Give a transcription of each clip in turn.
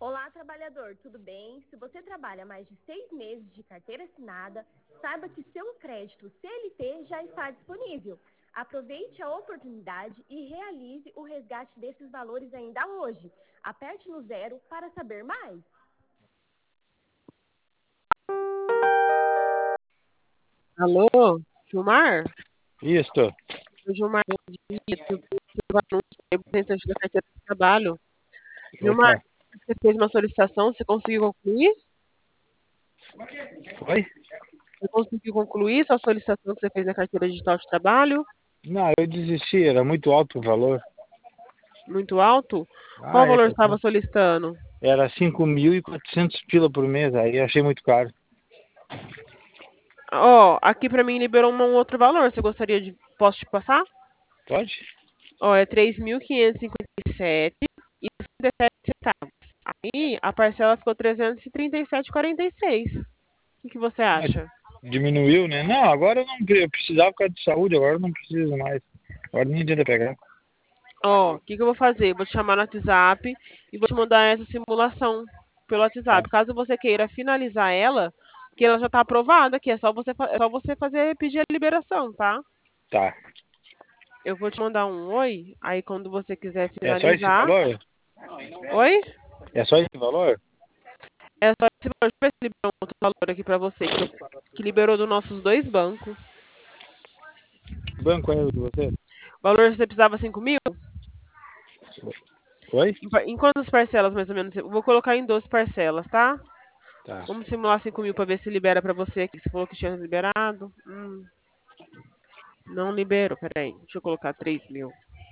Olá, trabalhador, tudo bem? Se você trabalha mais de 6 meses de carteira assinada, saiba que seu crédito CLT já está disponível. Aproveite a oportunidade e realize o resgate desses valores ainda hoje. Aperte no 0 para saber mais. Alô, Gilmar? Isso. Gilmar, bom dia. Eu representante da carteira de trabalho. Gilmar, Opa. você fez uma solicitação, você conseguiu concluir? Oi? Você conseguiu concluir sua solicitação que você fez na carteira digital de trabalho? Não, eu desisti, era muito alto o valor. Muito alto? Qual Ah, é, valor você estava solicitando? era 5.400 pila por mês, aí eu achei muito caro. Ó, aqui pra mim liberou um outro valor. Você gostaria de... Posso te passar? Pode? Ó, é 3.557,67. Aí a parcela ficou 337,46. O que você Mas acha? diminuiu, né? Não, agora eu não eu precisava por causa de saúde, agora eu não preciso mais. Agora nem adianta pegar. Ó, o que eu vou fazer? Vou te chamar no WhatsApp e vou te mandar essa simulação pelo Tá, WhatsApp. Caso você queira finalizar ela, que ela já está aprovada, que é só você fazer pedir a liberação, tá? tá. Eu vou te mandar um oi, aí quando você quiser É só esse finalizar. valor? Oi? É só esse valor? É só esse valor. Deixa eu ver se liberou um outro valor aqui pra você, que liberou dos nossos dois bancos. Que banco é o de você? O valor você precisava 5 mil? Oi? Em quantas parcelas, mais ou menos? Eu vou colocar em 12 parcelas, tá? Tá. Vamos simular 5 mil pra ver se libera pra você aqui. Você falou que tinha liberado. Não liberou, peraí. Deixa eu colocar 3 mil.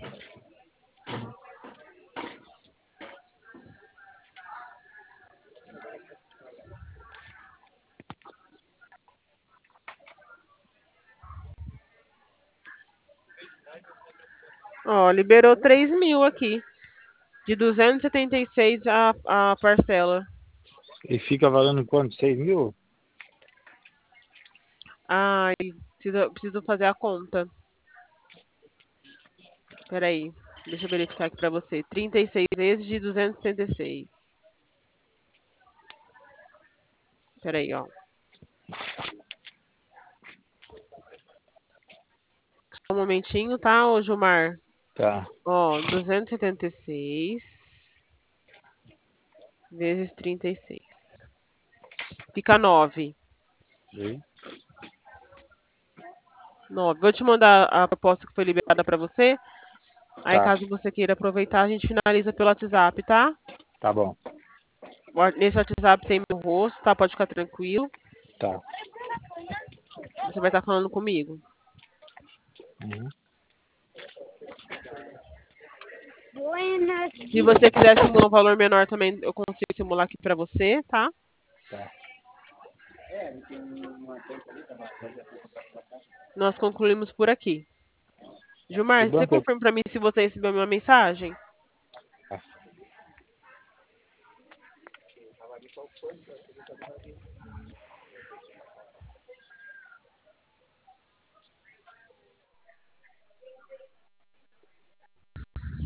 Ó, liberou 3 mil aqui. De 276 a parcela. E fica valendo quanto? 6.000? Ai, preciso fazer a conta. Peraí. Deixa eu verificar aqui pra você. 36 vezes de 276. Peraí, ó. Só um momentinho, tá, ô Gilmar? Tá. Ó, 276 vezes 36. Fica 9. E? 9. Vou te mandar a proposta que foi liberada pra você. Aí, Tá. caso você queira aproveitar, a gente finaliza pelo WhatsApp, tá? Tá bom. Nesse WhatsApp tem meu rosto, tá? Pode ficar tranquilo. Tá. Você vai estar falando comigo. Uhum. Se você quiser simular um valor menor também, eu consigo simular aqui pra você, tá? Tá. Nós concluímos por aqui. Que Gilmar, você banco é? confirma pra mim se você recebeu minha mensagem?